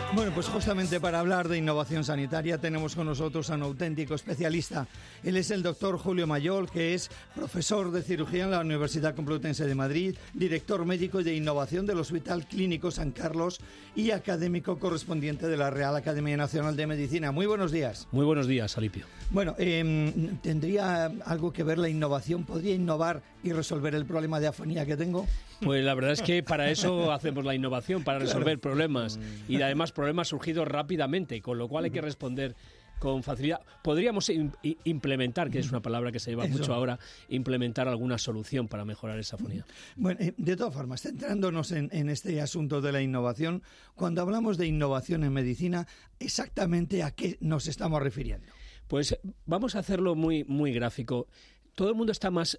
Bueno, pues justamente para hablar de innovación sanitaria tenemos con nosotros a un auténtico especialista. Él es el doctor Julio Mayol, que es profesor de cirugía en la Universidad Complutense de Madrid, director médico de innovación del Hospital Clínico San Carlos y académico correspondiente de la Real Academia Nacional de Medicina. Muy buenos días. Muy buenos días, Alipio. Bueno, ¿tendría algo que ver la innovación? ¿Podría innovar y resolver el problema de afonía que tengo? Pues la verdad es que para eso hacemos la innovación, para resolver problemas y además problemas surgidos rápidamente, con lo cual hay que responder con facilidad. Podríamos implementar, que es una palabra que se lleva mucho ahora, implementar alguna solución para mejorar esa afonía. Bueno, de todas formas, centrándonos en este asunto de la innovación, cuando hablamos de innovación en medicina, ¿exactamente a qué nos estamos refiriendo? Pues vamos a hacerlo muy, muy gráfico. Todo el mundo está más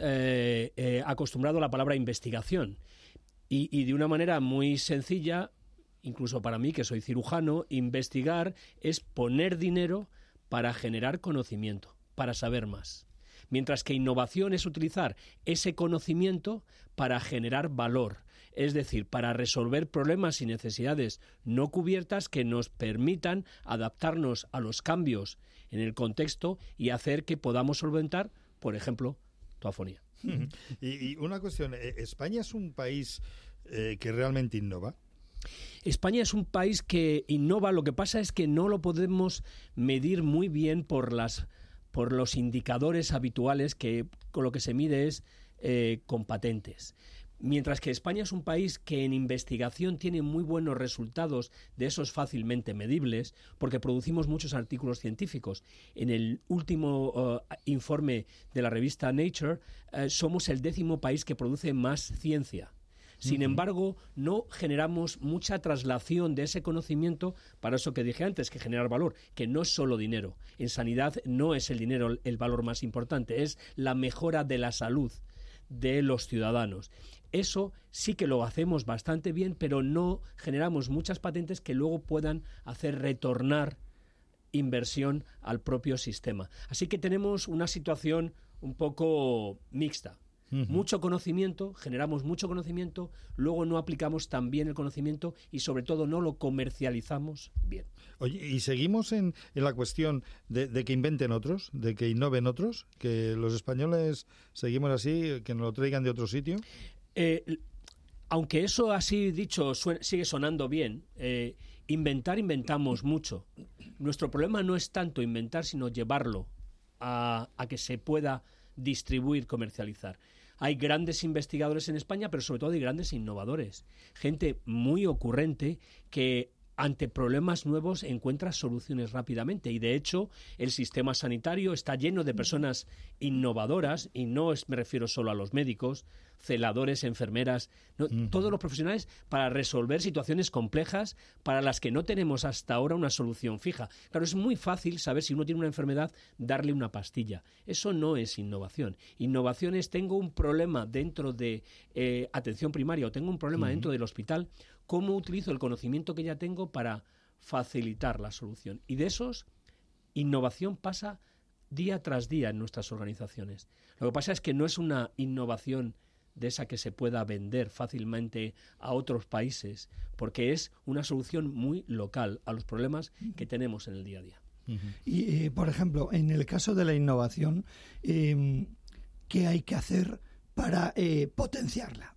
acostumbrado a la palabra investigación y de una manera muy sencilla, incluso para mí que soy cirujano, investigar es poner dinero para generar conocimiento, para saber más. Mientras que innovación es utilizar ese conocimiento para generar valor, es decir, para resolver problemas y necesidades no cubiertas que nos permitan adaptarnos a los cambios en el contexto y hacer que podamos solventar, por ejemplo, tu afonía. Y una cuestión, ¿España es un país que realmente innova? España es un país que innova, lo que pasa es que no lo podemos medir muy bien por los indicadores habituales, que con lo que se mide es con patentes. Mientras que España es un país que en investigación tiene muy buenos resultados, de esos fácilmente medibles, porque producimos muchos artículos científicos. En el último informe de la revista Nature, somos el 10º país que produce más ciencia. Sin embargo, no generamos mucha traslación de ese conocimiento para eso que dije antes, que generar valor, que no es solo dinero. En sanidad no es el dinero el valor más importante, es la mejora de la salud de los ciudadanos. Eso sí que lo hacemos bastante bien, pero no generamos muchas patentes que luego puedan hacer retornar inversión al propio sistema. Así que tenemos una situación un poco mixta. Mucho conocimiento, generamos mucho conocimiento, luego no aplicamos tan bien el conocimiento y sobre todo no lo comercializamos bien. Oye, y seguimos en la cuestión de que inventen otros, de que innoven otros, que los españoles seguimos así, que nos lo traigan de otro sitio. Aunque eso así dicho sigue sonando bien, inventamos mucho. Nuestro problema no es tanto inventar, sino llevarlo a que se pueda distribuir, comercializar. Hay grandes investigadores en España, pero sobre todo hay grandes innovadores. Gente muy ocurrente que ante problemas nuevos encuentra soluciones rápidamente. Y de hecho, el sistema sanitario está lleno de personas innovadoras, y me refiero solo a los médicos, celadores, enfermeras, todos los profesionales para resolver situaciones complejas para las que no tenemos hasta ahora una solución fija. Claro, es muy fácil saber si uno tiene una enfermedad, darle una pastilla. Eso no es innovación. Innovación es tengo un problema dentro de atención primaria o tengo un problema dentro del hospital, ¿cómo utilizo el conocimiento que ya tengo para facilitar la solución? Y de esos, innovación pasa día tras día en nuestras organizaciones. Lo que pasa es que no es una innovación de esa que se pueda vender fácilmente a otros países, porque es una solución muy local a los problemas que tenemos en el día a día. Y, por ejemplo, en el caso de la innovación, ¿qué hay que hacer para potenciarla?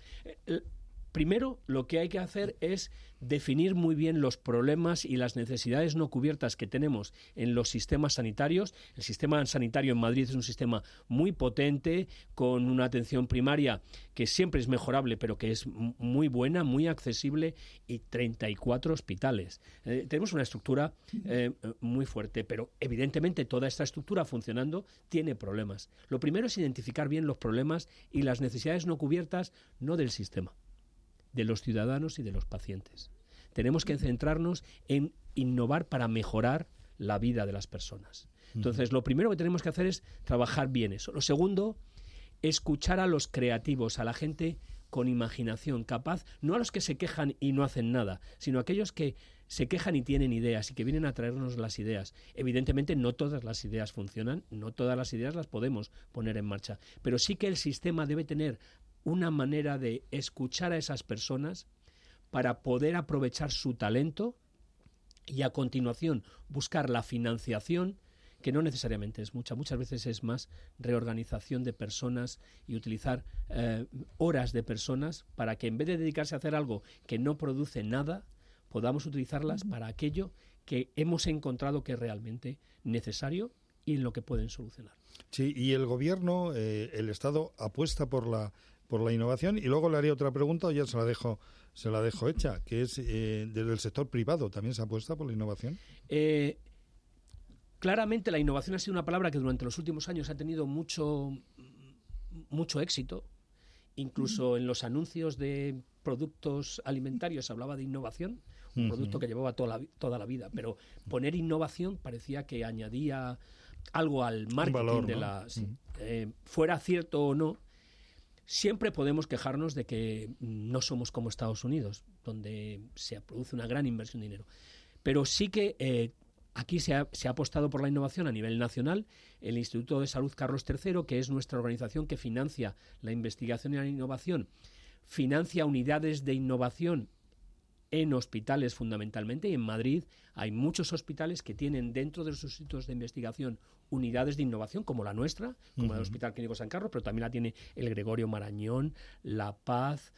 Primero, lo que hay que hacer es definir muy bien los problemas y las necesidades no cubiertas que tenemos en los sistemas sanitarios. El sistema sanitario en Madrid es un sistema muy potente, con una atención primaria que siempre es mejorable, pero que es muy buena, muy accesible, y 34 hospitales. Tenemos una estructura muy fuerte, pero evidentemente toda esta estructura funcionando tiene problemas. Lo primero es identificar bien los problemas y las necesidades no cubiertas, no del sistema, de los ciudadanos y de los pacientes. Tenemos que centrarnos en innovar para mejorar la vida de las personas. Entonces, lo primero que tenemos que hacer es trabajar bien eso. Lo segundo, escuchar a los creativos, a la gente con imaginación, capaz, no a los que se quejan y no hacen nada, sino a aquellos que se quejan y tienen ideas y que vienen a traernos las ideas. Evidentemente no todas las ideas funcionan, no todas las ideas las podemos poner en marcha, pero sí que el sistema debe tener una manera de escuchar a esas personas para poder aprovechar su talento y a continuación buscar la financiación, que no necesariamente es muchas veces es más reorganización de personas y utilizar horas de personas para que en vez de dedicarse a hacer algo que no produce nada, podamos utilizarlas para aquello que hemos encontrado que es realmente necesario y en lo que pueden solucionar. Sí, y el gobierno, el Estado apuesta por la innovación, y luego le haría otra pregunta, o ya se la dejo hecha, que es desde el sector privado, ¿también se apuesta por la innovación? Claramente la innovación ha sido una palabra que durante los últimos años ha tenido mucho éxito. Incluso en los anuncios de productos alimentarios se hablaba de innovación, un producto que llevaba toda la vida, pero poner innovación parecía que añadía algo al marketing valor, de ¿no? la... Sí, fuera cierto o no, siempre podemos quejarnos de que no somos como Estados Unidos, donde se produce una gran inversión de dinero. Pero sí que aquí se ha apostado por la innovación a nivel nacional. El Instituto de Salud Carlos III, que es nuestra organización que financia la investigación y la innovación, financia unidades de innovación en hospitales fundamentalmente, y en Madrid hay muchos hospitales que tienen dentro de sus institutos de investigación unidades de innovación como la nuestra, como el Hospital Clínico San Carlos, pero también la tiene el Gregorio Marañón, La Paz,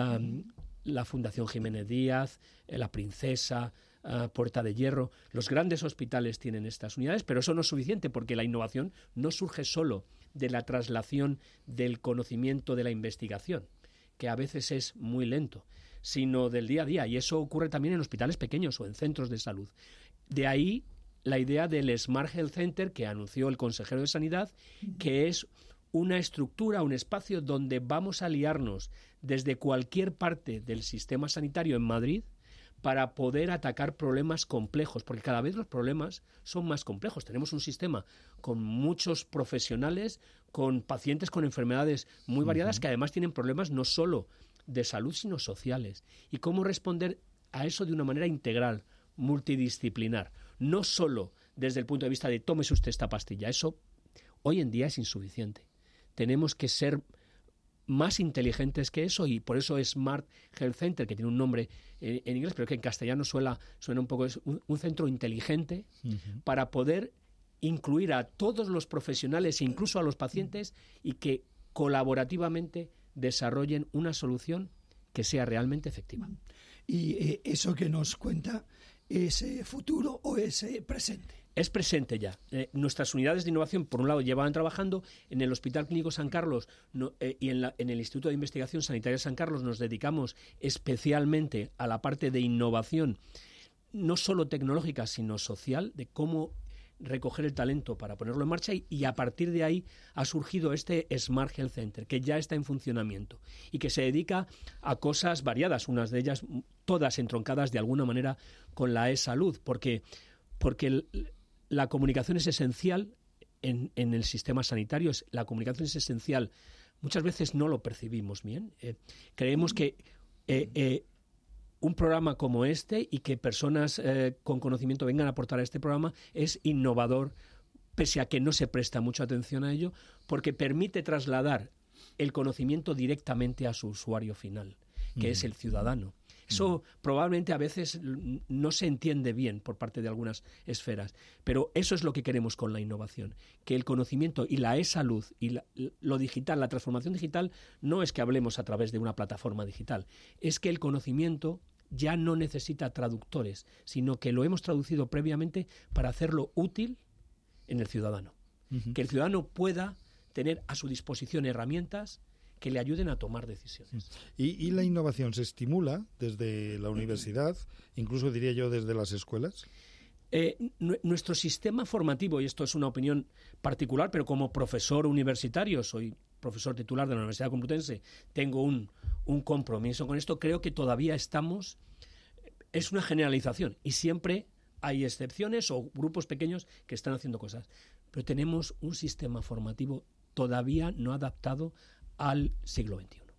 la Fundación Jiménez Díaz, la Princesa, Puerta de Hierro. Los grandes hospitales tienen estas unidades, pero eso no es suficiente porque la innovación no surge solo de la traslación del conocimiento de la investigación, que a veces es muy lento, sino del día a día, y eso ocurre también en hospitales pequeños o en centros de salud. De ahí la idea del Smart Health Center que anunció el consejero de Sanidad, que es una estructura, un espacio donde vamos a aliarnos desde cualquier parte del sistema sanitario en Madrid para poder atacar problemas complejos, porque cada vez los problemas son más complejos. Tenemos un sistema con muchos profesionales, con pacientes con enfermedades muy variadas, que además tienen problemas no solo de salud, sino sociales. Y cómo responder a eso de una manera integral, multidisciplinar, no solo desde el punto de vista de tómese usted esta pastilla. Eso hoy en día es insuficiente. Tenemos que ser más inteligentes que eso, y por eso Smart Health Center, que tiene un nombre en inglés, pero que en castellano suena un poco, es un centro inteligente para poder incluir a todos los profesionales, incluso a los pacientes, y que colaborativamente desarrollen una solución que sea realmente efectiva. ¿Y eso que nos cuenta es futuro o es presente? Es presente ya. Nuestras unidades de innovación, por un lado, llevan trabajando en el Hospital Clínico San Carlos y en el Instituto de Investigación Sanitaria San Carlos. Nos dedicamos especialmente a la parte de innovación, no solo tecnológica, sino social, de cómo recoger el talento para ponerlo en marcha, y a partir de ahí ha surgido este Smart Health Center, que ya está en funcionamiento y que se dedica a cosas variadas, unas de ellas todas entroncadas de alguna manera con la e-salud, porque la comunicación es esencial en el sistema sanitario, la comunicación es esencial. Muchas veces no lo percibimos bien. Creemos que un programa como este y que personas con conocimiento vengan a aportar a este programa es innovador, pese a que no se presta mucha atención a ello, porque permite trasladar el conocimiento directamente a su usuario final, que es el ciudadano. Eso probablemente a veces no se entiende bien por parte de algunas esferas, pero eso es lo que queremos con la innovación, que el conocimiento y la e-salud y lo digital, la transformación digital, no es que hablemos a través de una plataforma digital, es que el conocimiento ya no necesita traductores, sino que lo hemos traducido previamente para hacerlo útil en el ciudadano. Que el ciudadano pueda tener a su disposición herramientas que le ayuden a tomar decisiones. ¿Y la innovación se estimula desde la universidad, incluso diría yo desde las escuelas? Nuestro sistema formativo, y esto es una opinión particular, pero como profesor universitario, soy profesor titular de la Universidad Complutense, tengo un compromiso con esto, creo que todavía estamos, es una generalización, y siempre hay excepciones o grupos pequeños que están haciendo cosas, pero tenemos un sistema formativo todavía no adaptado al siglo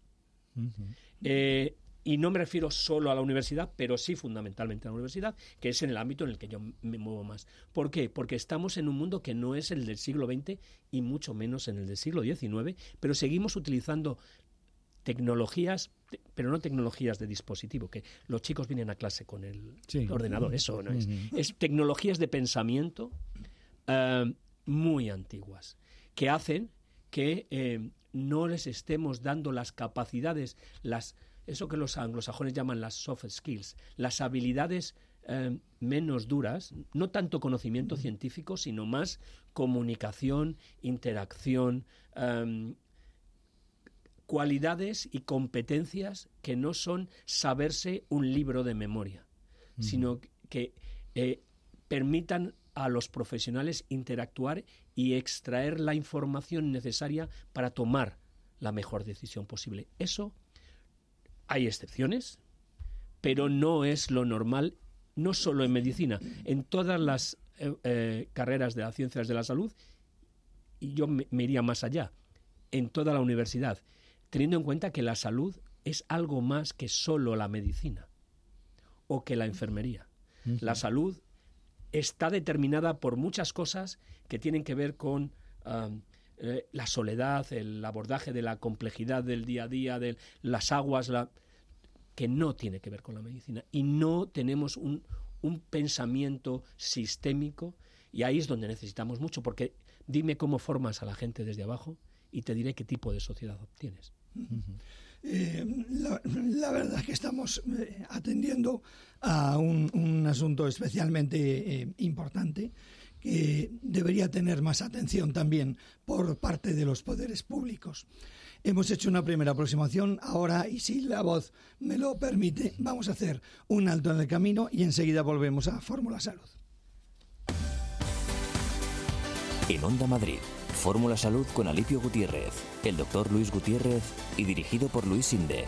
XXI. Y no me refiero solo a la universidad, pero sí fundamentalmente a la universidad, que es en el ámbito en el que yo me muevo más. ¿Por qué? Porque estamos en un mundo que no es el del siglo XX y mucho menos en el del siglo XIX, pero seguimos utilizando tecnologías, pero no tecnologías de dispositivo, que los chicos vienen a clase con el ordenador, eso no es. Es tecnologías de pensamiento muy antiguas, que hacen que no les estemos dando las capacidades, eso que los anglosajones llaman las soft skills, las habilidades menos duras, no tanto conocimiento científico, sino más comunicación, interacción, cualidades y competencias que no son saberse un libro de memoria, sino que permitan a los profesionales interactuar y extraer la información necesaria para tomar la mejor decisión posible. Eso, hay excepciones, pero no es lo normal, no solo en medicina, en todas las carreras de las ciencias de la salud, y yo me iría más allá, en toda la universidad, teniendo en cuenta que la salud es algo más que solo la medicina o que la enfermería. La salud está determinada por muchas cosas que tienen que ver con la soledad, el abordaje de la complejidad del día a día, de las aguas, que no tiene que ver con la medicina. Y no tenemos un pensamiento sistémico, y ahí es donde necesitamos mucho, porque dime cómo formas a la gente desde abajo y te diré qué tipo de sociedad obtienes. La verdad es que estamos atendiendo a un asunto especialmente importante, que debería tener más atención también por parte de los poderes públicos. Hemos hecho una primera aproximación, ahora, y si la voz me lo permite, vamos a hacer un alto en el camino y enseguida volvemos a Fórmula Salud. En Onda Madrid, Fórmula Salud con Alipio Gutiérrez, el doctor Luis Gutiérrez y dirigido por Luis Sinde.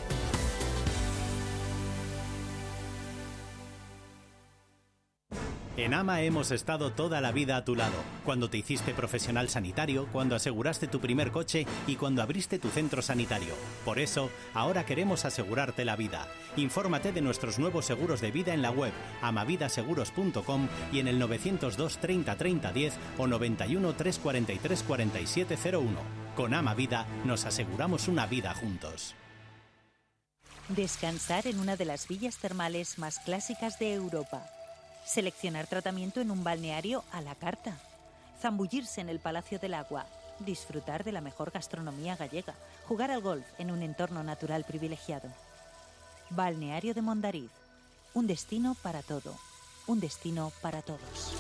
En AMA hemos estado toda la vida a tu lado, cuando te hiciste profesional sanitario, cuando aseguraste tu primer coche y cuando abriste tu centro sanitario. Por eso, ahora queremos asegurarte la vida. Infórmate de nuestros nuevos seguros de vida en la web amavidaseguros.com y en el 902 30 30 10 o 91 343 4701. Con AMA Vida nos aseguramos una vida juntos. Descansar en una de las villas termales más clásicas de Europa. Seleccionar tratamiento en un balneario a la carta. Zambullirse en el Palacio del Agua. Disfrutar de la mejor gastronomía gallega. Jugar al golf en un entorno natural privilegiado. Balneario de Mondariz. Un destino para todo. Un destino para todos.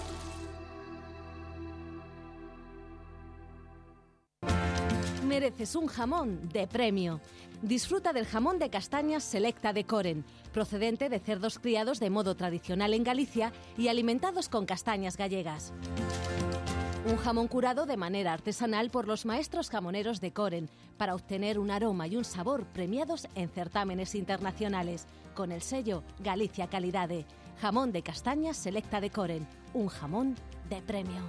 Mereces un jamón de premio. Disfruta del jamón de castañas Selecta de Coren, procedente de cerdos criados de modo tradicional en Galicia y alimentados con castañas gallegas. Un jamón curado de manera artesanal por los maestros jamoneros de Coren, para obtener un aroma y un sabor premiados en certámenes internacionales, con el sello Galicia Calidade. Jamón de castañas Selecta de Coren, un jamón de premio.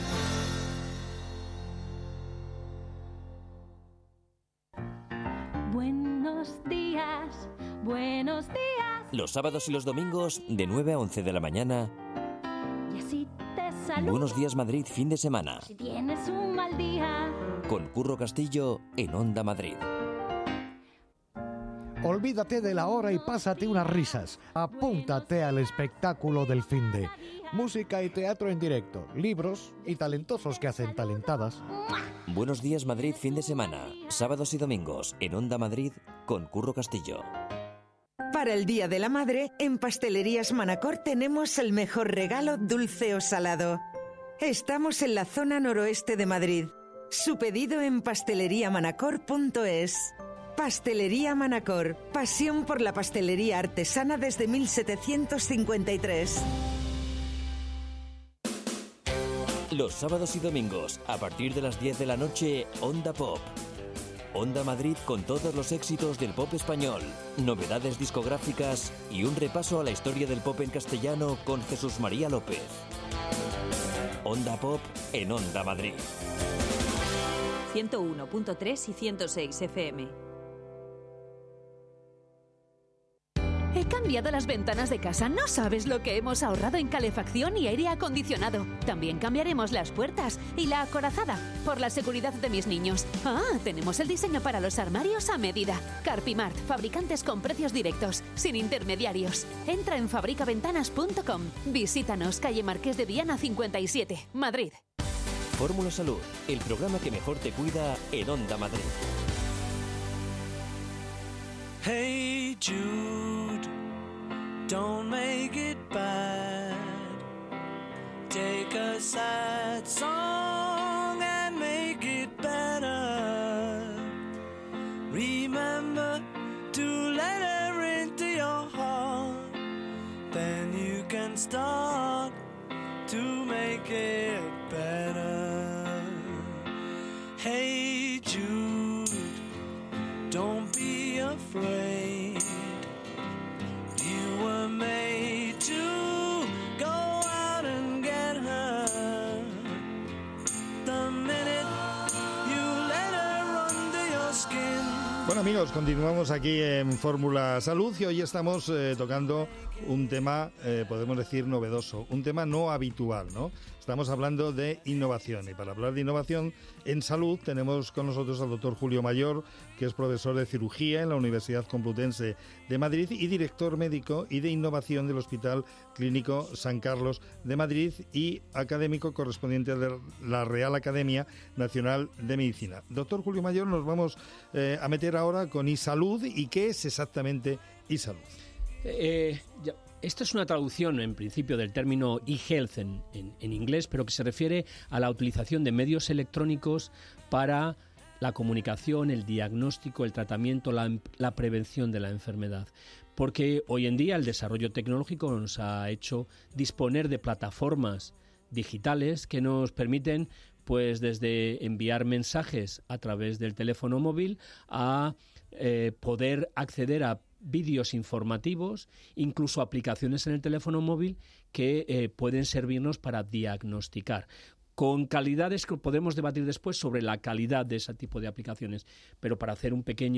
Buenos días, buenos días. Los sábados y los domingos, de 9 a 11 de la mañana. Y así te saludo. Buenos días Madrid, fin de semana. Si tienes un mal día. Con Curro Castillo en Onda Madrid. Olvídate de la hora y pásate unas risas. Apúntate al espectáculo del finde. Música y teatro en directo, libros y talentosos que hacen talentadas. Buenos días Madrid, fin de semana. Sábados y domingos en Onda Madrid con Curro Castillo. Para el Día de la Madre, en Pastelerías Manacor tenemos el mejor regalo dulce o salado. Estamos en la zona noroeste de Madrid. Su pedido en pasteleriamanacor.es. Pastelería Manacor. Pasión por la pastelería artesana desde 1753. Los sábados y domingos, a partir de las 10 de la noche, Onda Pop. Onda Madrid con todos los éxitos del pop español, novedades discográficas y un repaso a la historia del pop en castellano con Jesús María López. Onda Pop en Onda Madrid. 101.3 y 106 FM. He cambiado las ventanas de casa. No sabes lo que hemos ahorrado en calefacción y aire acondicionado. También cambiaremos las puertas y la acorazada por la seguridad de mis niños. Tenemos el diseño para los armarios a medida. Carpimart, fabricantes con precios directos, sin intermediarios. Entra en fabricaventanas.com. Visítanos, calle Marqués de Viana 57, Madrid. Fórmula Salud, el programa que mejor te cuida en Onda Madrid. Hey Jude, don't make it bad. Take a sad song and make it better. Remember to let her into your heart. Then you can start to make it better. Hey Jude, don't be afraid. You were made to go out and get her. The minute you let her under your skin. Bueno, amigos, continuamos aquí en Fórmula Salud y hoy estamos tocando un tema, podemos decir, novedoso, un tema no habitual, ¿no? Estamos hablando de innovación y para hablar de innovación en salud tenemos con nosotros al doctor Julio Mayor, que es profesor de cirugía en la Universidad Complutense de Madrid y director médico y de innovación del Hospital Clínico San Carlos de Madrid y académico correspondiente de la Real Academia Nacional de Medicina. Doctor Julio Mayor, nos vamos a meter ahora con iSalud. ¿Y qué es exactamente iSalud? Esta es una traducción, en principio, del término e-health en inglés, pero que se refiere a la utilización de medios electrónicos para la comunicación, el diagnóstico, el tratamiento, la prevención de la enfermedad. Porque hoy en día el desarrollo tecnológico nos ha hecho disponer de plataformas digitales que nos permiten, pues, desde enviar mensajes a través del teléfono móvil a poder acceder a vídeos informativos, incluso aplicaciones en el teléfono móvil que pueden servirnos para diagnosticar. Con calidades que podemos debatir después sobre la calidad de ese tipo de aplicaciones, pero para hacer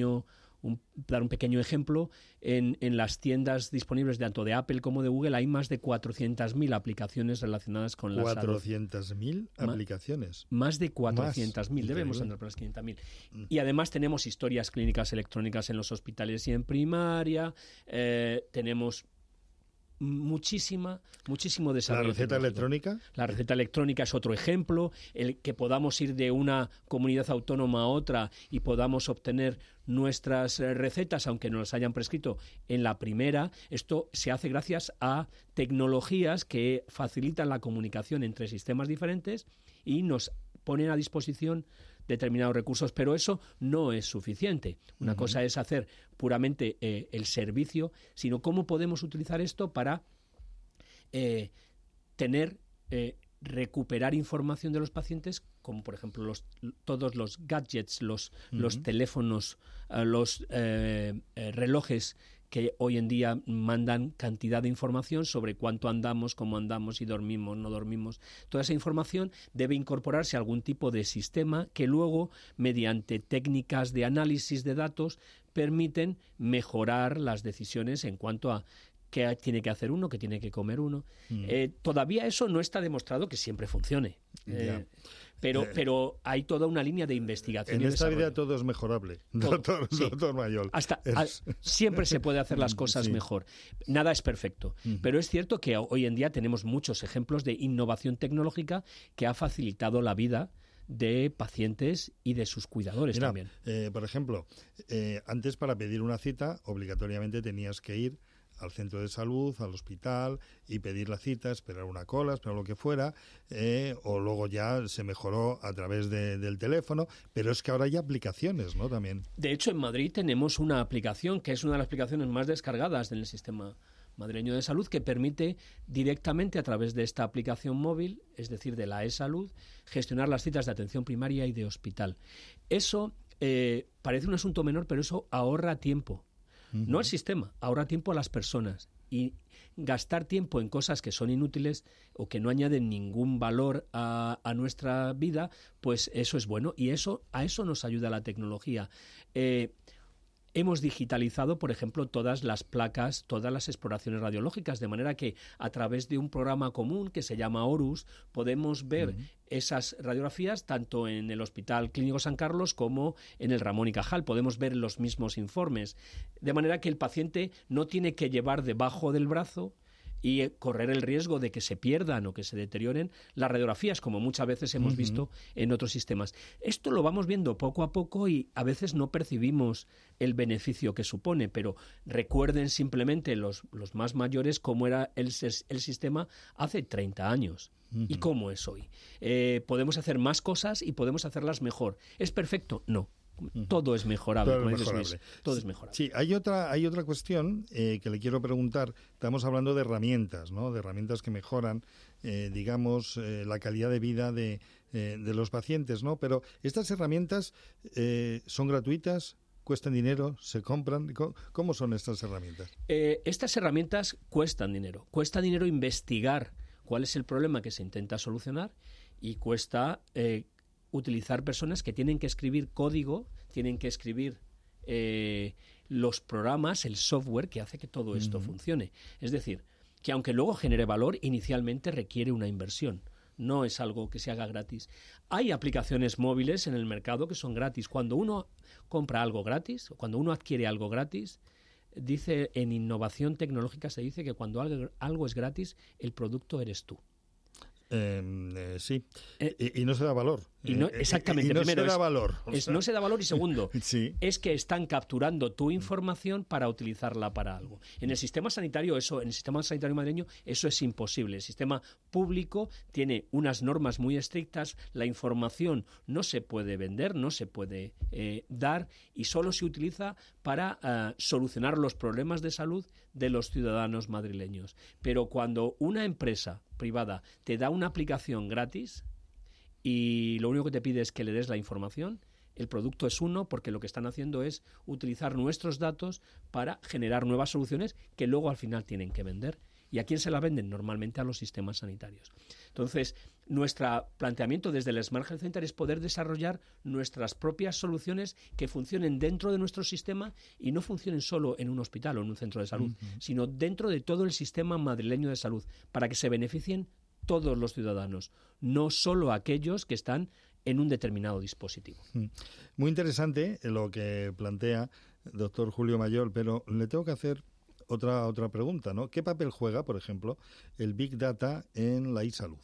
dar un pequeño ejemplo, en las tiendas disponibles tanto de Apple como de Google hay más de 400.000 aplicaciones relacionadas con la salud. ¿400.000 aplicaciones? Más de 400.000, debemos andar por las 500.000. Y además tenemos historias clínicas electrónicas en los hospitales y en primaria, tenemos muchísimo desarrollo. ¿La receta electrónica? La receta electrónica es otro ejemplo, el que podamos ir de una comunidad autónoma a otra y podamos obtener nuestras recetas, aunque nos las hayan prescrito en la primera. Esto se hace gracias a tecnologías que facilitan la comunicación entre sistemas diferentes y nos ponen a disposición determinados recursos, pero eso no es suficiente. Una cosa es hacer puramente el servicio, sino cómo podemos utilizar esto para recuperar información de los pacientes, como por ejemplo todos los gadgets, los teléfonos, los relojes que hoy en día mandan cantidad de información sobre cuánto andamos, cómo andamos, si dormimos, no dormimos. Toda esa información debe incorporarse a algún tipo de sistema que luego, mediante técnicas de análisis de datos, permiten mejorar las decisiones en cuanto a qué tiene que hacer uno, qué tiene que comer uno. Todavía eso no está demostrado que siempre funcione. Pero hay toda una línea de investigación. En esta vida todo es mejorable, doctor Mayor. Siempre se puede hacer las cosas mejor. Nada es perfecto. Pero es cierto que hoy en día tenemos muchos ejemplos de innovación tecnológica que ha facilitado la vida de pacientes y de sus cuidadores. Mira, también. Por ejemplo, antes para pedir una cita obligatoriamente tenías que ir al centro de salud, al hospital y pedir la cita, esperar una cola, esperar lo que fuera, o luego ya se mejoró a través del teléfono, pero es que ahora hay aplicaciones, ¿no? También. De hecho, en Madrid tenemos una aplicación que es una de las aplicaciones más descargadas en el sistema madrileño de salud, que permite directamente a través de esta aplicación móvil, es decir, de la eSalud, gestionar las citas de atención primaria y de hospital. Eso parece un asunto menor, pero eso ahorra tiempo. No al sistema, ahorra tiempo a las personas. Y gastar tiempo en cosas que son inútiles o que no añaden ningún valor a nuestra vida, pues eso es bueno. Y a eso nos ayuda la tecnología. hemos digitalizado, por ejemplo, todas las placas, todas las exploraciones radiológicas, de manera que a través de un programa común que se llama Horus podemos ver esas radiografías tanto en el Hospital Clínico San Carlos como en el Ramón y Cajal. Podemos ver los mismos informes, de manera que el paciente no tiene que llevar debajo del brazo y correr el riesgo de que se pierdan o que se deterioren las radiografías, como muchas veces hemos visto en otros sistemas. Esto lo vamos viendo poco a poco y a veces no percibimos el beneficio que supone, pero recuerden simplemente los más mayores cómo era el sistema hace 30 años. ¿Y cómo es hoy? Podemos hacer más cosas y podemos hacerlas mejor. ¿Es perfecto? No. Todo es mejorable. Todo es mejorable. Sí, hay otra cuestión que le quiero preguntar. Estamos hablando de herramientas, ¿no? De herramientas que mejoran, digamos, la calidad de vida de los pacientes, ¿no? Pero estas herramientas son gratuitas, cuestan dinero, se compran. ¿Cómo son estas herramientas? Estas herramientas cuestan dinero. Cuesta dinero investigar cuál es el problema que se intenta solucionar y cuesta utilizar personas que tienen que escribir código, tienen que escribir los programas, el software que hace que todo esto funcione. Es decir, que aunque luego genere valor, inicialmente requiere una inversión. No es algo que se haga gratis. Hay aplicaciones móviles en el mercado que son gratis. Cuando uno compra algo gratis, o cuando uno adquiere algo gratis, dice en innovación tecnológica se dice que cuando algo es gratis, el producto eres tú. Sí, y no se da valor. Exactamente. Y no Primero, se da valor. No se da valor y segundo, sí. Es que están capturando tu información para utilizarla para algo. En el sistema sanitario madrileño, eso es imposible. El sistema público tiene unas normas muy estrictas, la información no se puede vender, no se puede dar y solo se utiliza para solucionar los problemas de salud de los ciudadanos madrileños. Pero cuando una empresa privada te da una aplicación gratis y lo único que te pide es que le des la información, el producto es uno porque lo que están haciendo es utilizar nuestros datos para generar nuevas soluciones que luego al final tienen que vender. ¿Y a quién se la venden? Normalmente a los sistemas sanitarios. Entonces, nuestro planteamiento desde el Smart Health Center es poder desarrollar nuestras propias soluciones que funcionen dentro de nuestro sistema y no funcionen solo en un hospital o en un centro de salud, sino dentro de todo el sistema madrileño de salud, para que se beneficien todos los ciudadanos, no solo aquellos que están en un determinado dispositivo. Muy interesante lo que plantea doctor Julio Mayol, pero le tengo que hacer otra pregunta, ¿no? ¿Qué papel juega, por ejemplo, el Big Data en la e-salud?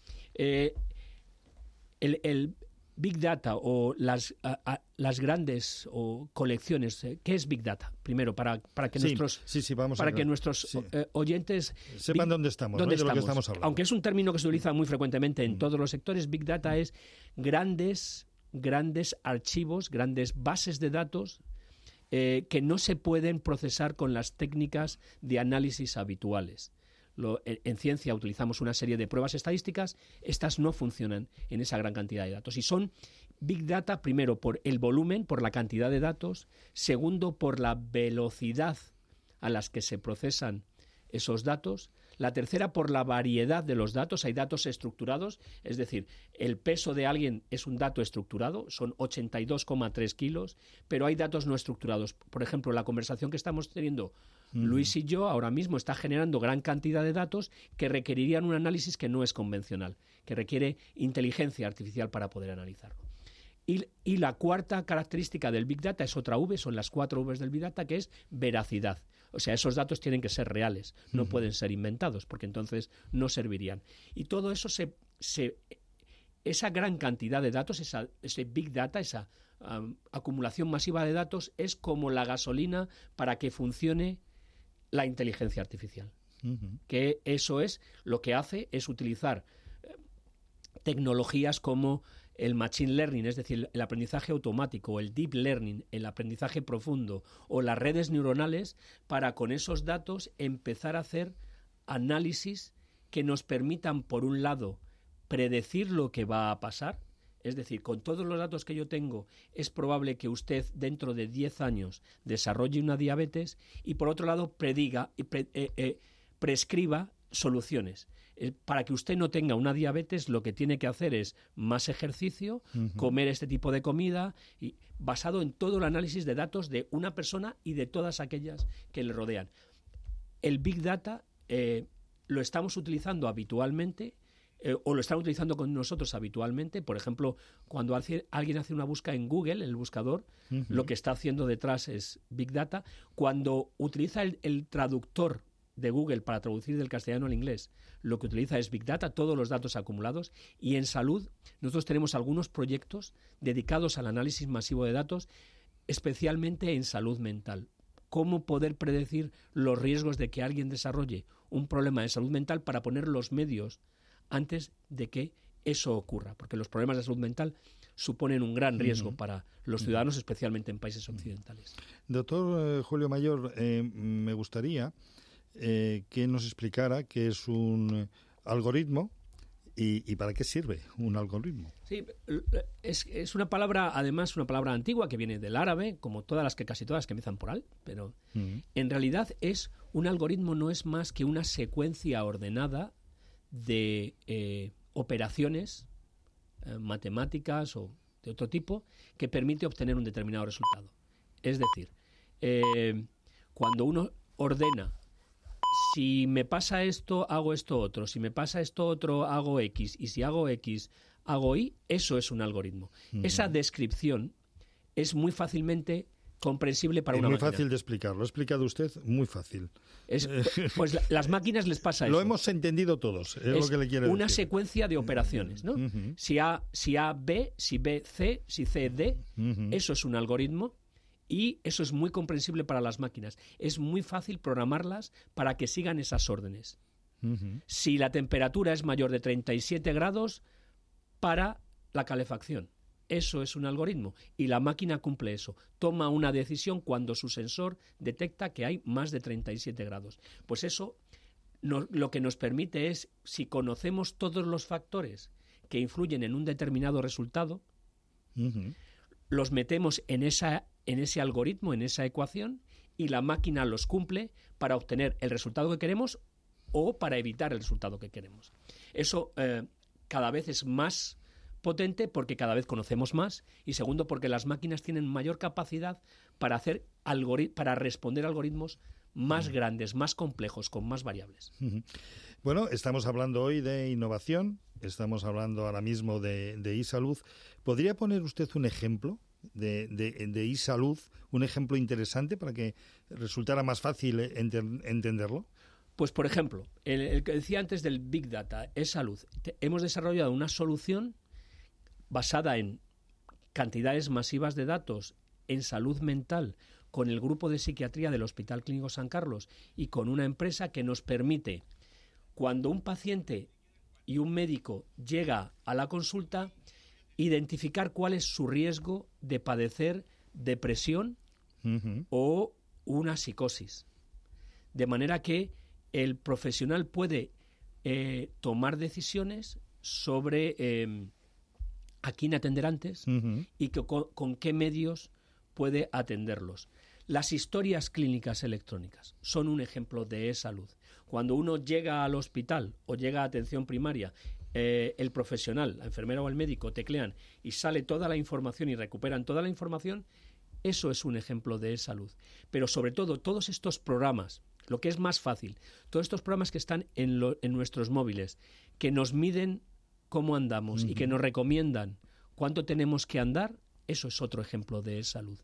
El Big Data o las grandes colecciones, ¿qué es Big Data? Primero, para que nuestros oyentes sepan dónde estamos, ¿no? De lo que estamos hablando. Aunque es un término que se utiliza muy frecuentemente en todos los sectores, Big Data es grandes archivos, grandes bases de datos que no se pueden procesar con las técnicas de análisis habituales. En ciencia utilizamos una serie de pruebas estadísticas, estas no funcionan en esa gran cantidad de datos. Y son Big Data, primero, por el volumen, por la cantidad de datos, segundo, por la velocidad a las que se procesan esos datos, la tercera, por la variedad de los datos. Hay datos estructurados, es decir, el peso de alguien es un dato estructurado, son 82,3 kilos, pero hay datos no estructurados. Por ejemplo, la conversación que estamos teniendo Luis y yo ahora mismo está generando gran cantidad de datos que requerirían un análisis que no es convencional, que requiere inteligencia artificial para poder analizarlo. Y la cuarta característica del Big Data es otra V, son las 4 Vs del Big Data, que es veracidad. O sea, esos datos tienen que ser reales, no pueden ser inventados, porque entonces no servirían. Y todo eso, esa gran cantidad de datos, ese Big Data, esa acumulación masiva de datos, es como la gasolina para que funcione la inteligencia artificial. Que eso es lo que hace, es utilizar tecnologías como el machine learning, es decir, el aprendizaje automático, el deep learning, el aprendizaje profundo o las redes neuronales para con esos datos empezar a hacer análisis que nos permitan, por un lado, predecir lo que va a pasar. Es decir, con todos los datos que yo tengo, es probable que usted dentro de 10 años desarrolle una diabetes y, por otro lado, prescriba soluciones. Para que usted no tenga una diabetes, lo que tiene que hacer es más ejercicio, comer este tipo de comida, y basado en todo el análisis de datos de una persona y de todas aquellas que le rodean. El Big Data lo estamos utilizando habitualmente, o lo están utilizando con nosotros habitualmente. Por ejemplo, cuando alguien hace una búsqueda en Google, en el buscador, lo que está haciendo detrás es Big Data. Cuando utiliza el traductor de Google para traducir del castellano al inglés, lo que utiliza es Big Data, todos los datos acumulados. Y en salud, nosotros tenemos algunos proyectos dedicados al análisis masivo de datos, especialmente en salud mental. Cómo poder predecir los riesgos de que alguien desarrolle un problema de salud mental para poner los medios antes de que eso ocurra, porque los problemas de salud mental suponen un gran riesgo para los ciudadanos, especialmente en países occidentales. Doctor Julio Mayor, me gustaría que nos explicara qué es un algoritmo y para qué sirve un algoritmo. Sí, es una palabra, además, una palabra antigua que viene del árabe, como casi todas que empiezan por al, pero en realidad un algoritmo no es más que una secuencia ordenada de operaciones matemáticas o de otro tipo que permite obtener un determinado resultado. Es decir, cuando uno ordena, si me pasa esto, hago esto otro, si me pasa esto otro, hago X, y si hago X, hago Y, eso es un algoritmo. Esa descripción es muy fácilmente comprensible para una máquina. Es muy fácil de explicar, lo ha explicado usted muy fácil. Pues las máquinas les pasa eso. Lo hemos entendido todos, es lo que le quiere decir. Una secuencia de operaciones, ¿no? Si A, B, si B, C, si C, D, eso es un algoritmo. Y eso es muy comprensible para las máquinas. Es muy fácil programarlas para que sigan esas órdenes. Si la temperatura es mayor de 37 grados, para la calefacción. Eso es un algoritmo. Y la máquina cumple eso. Toma una decisión cuando su sensor detecta que hay más de 37 grados. Pues eso lo que nos permite es, si conocemos todos los factores que influyen en un determinado resultado, los metemos en ese algoritmo, en esa ecuación, y la máquina los cumple para obtener el resultado que queremos o para evitar el resultado que queremos. Eso cada vez es más potente porque cada vez conocemos más, y segundo porque las máquinas tienen mayor capacidad para responder a algoritmos más grandes, más complejos, con más variables. Bueno, estamos hablando hoy de innovación, estamos hablando ahora mismo de e-salud. ¿Podría poner usted un ejemplo de e-salud, un ejemplo interesante para que resultara más fácil entenderlo? Pues, por ejemplo, el que decía antes del Big Data, e-salud. Hemos desarrollado una solución basada en cantidades masivas de datos en salud mental con el grupo de psiquiatría del Hospital Clínico San Carlos y con una empresa que nos permite, cuando un paciente y un médico llega a la consulta, identificar cuál es su riesgo de padecer depresión o una psicosis. De manera que el profesional puede tomar decisiones sobre a quién atender antes y con qué medios puede atenderlos. Las historias clínicas electrónicas son un ejemplo de e-salud. Cuando uno llega al hospital o llega a atención primaria, el profesional, la enfermera o el médico teclean y sale toda la información y recuperan toda la información, eso es un ejemplo de e-salud. Pero sobre todo, todos estos programas, lo que es más fácil, todos estos programas que están en nuestros móviles, que nos miden cómo andamos y que nos recomiendan cuánto tenemos que andar, eso es otro ejemplo de e-salud.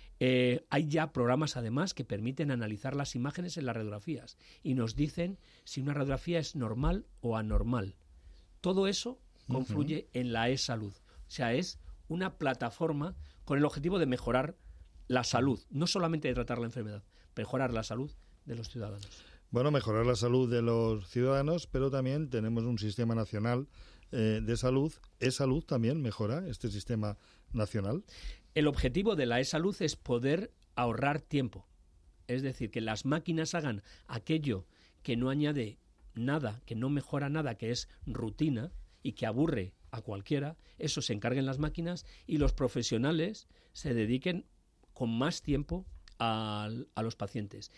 Hay ya programas, además, que permiten analizar las imágenes en las radiografías y nos dicen si una radiografía es normal o anormal. Todo eso confluye en la e-salud. O sea, es una plataforma con el objetivo de mejorar la salud, no solamente de tratar la enfermedad, mejorar la salud de los ciudadanos. Bueno, mejorar la salud de los ciudadanos, pero también tenemos un sistema nacional de salud. ¿E-salud también mejora este sistema nacional? El objetivo de la e-salud es poder ahorrar tiempo. Es decir, que las máquinas hagan aquello que no añade nada, que no mejora nada, que es rutina y que aburre a cualquiera. Eso se encarguen las máquinas y los profesionales se dediquen con más tiempo a los pacientes.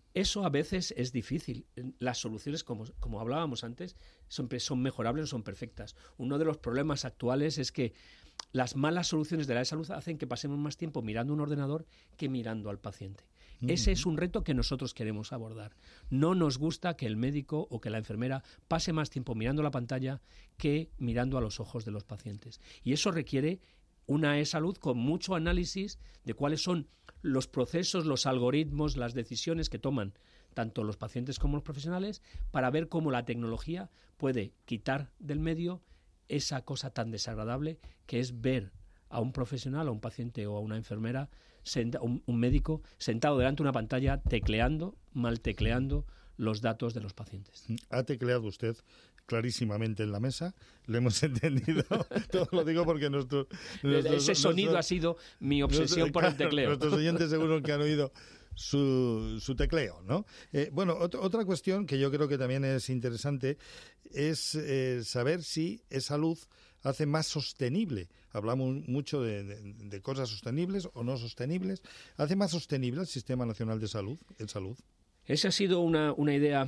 Eso a veces es difícil. Las soluciones, como hablábamos antes, son mejorables, no son perfectas. Uno de los problemas actuales es que las malas soluciones de la salud hacen que pasemos más tiempo mirando un ordenador que mirando al paciente. Ese es un reto que nosotros queremos abordar. No nos gusta que el médico o que la enfermera pase más tiempo mirando la pantalla que mirando a los ojos de los pacientes. Y eso requiere una e-salud con mucho análisis de cuáles son los procesos, los algoritmos, las decisiones que toman tanto los pacientes como los profesionales para ver cómo la tecnología puede quitar del medio esa cosa tan desagradable que es ver a un profesional, a un paciente o a una enfermera, un médico sentado delante de una pantalla mal tecleando los datos de los pacientes. Ha tecleado usted clarísimamente en la mesa, lo hemos entendido. Todo lo digo porque ese sonido ha sido mi obsesión por el tecleo. Nuestros oyentes seguro que han oído su tecleo, ¿no? Bueno, otra cuestión que yo creo que también es interesante es saber si e-salud hace más sostenible. Hablamos mucho de cosas sostenibles o no sostenibles. ¿Hace más sostenible el Sistema Nacional de Salud, e-salud? Esa ha sido una idea...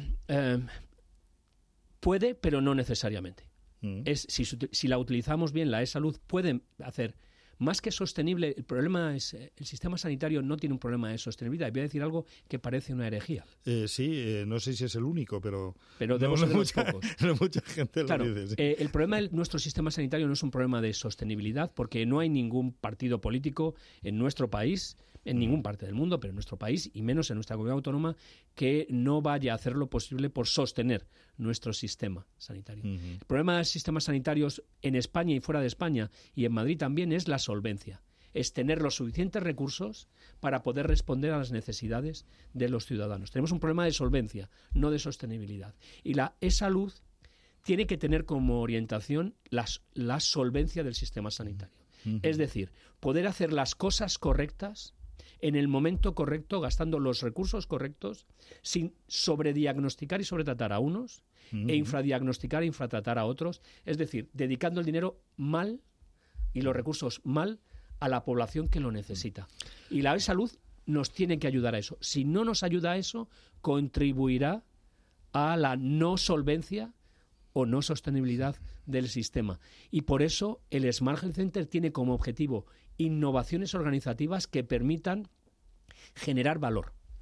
puede, pero no necesariamente. Si la utilizamos bien, la e-salud puede hacer más que sostenible. El problema es, el sistema sanitario no tiene un problema de sostenibilidad. Voy a decir algo que parece una herejía. No sé si es el único, pero debemos ser de los pocos. No mucha gente claro, lo dice. Sí. El problema de nuestro sistema sanitario no es un problema de sostenibilidad, porque no hay ningún partido político en nuestro país, en ninguna parte del mundo, pero en nuestro país, y menos en nuestra comunidad autónoma, que no vaya a hacer lo posible por sostener nuestro sistema sanitario. El problema de los sistemas sanitarios en España y fuera de España, y en Madrid también, es la solvencia. Es tener los suficientes recursos para poder responder a las necesidades de los ciudadanos. Tenemos un problema de solvencia, no de sostenibilidad. Y la e-salud tiene que tener como orientación la solvencia del sistema sanitario. Es decir, poder hacer las cosas correctas en el momento correcto, gastando los recursos correctos, sin sobrediagnosticar y sobretratar a unos e infradiagnosticar e infratratar a otros. Es decir, dedicando el dinero mal y los recursos mal a la población que lo necesita. Y la e-salud nos tiene que ayudar a eso. Si no nos ayuda a eso, contribuirá a la no solvencia o no sostenibilidad del sistema. Y por eso el Smart Health Center tiene como objetivo innovaciones organizativas que permitan generar valor.